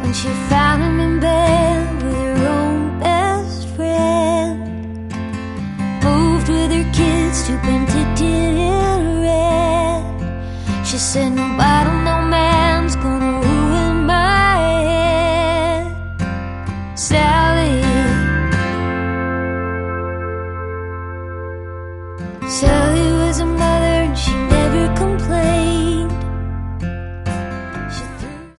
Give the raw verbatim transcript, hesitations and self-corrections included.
when she found him in bed with her own best friend. Moved with her kids to Penticton in red. She said, no, I don't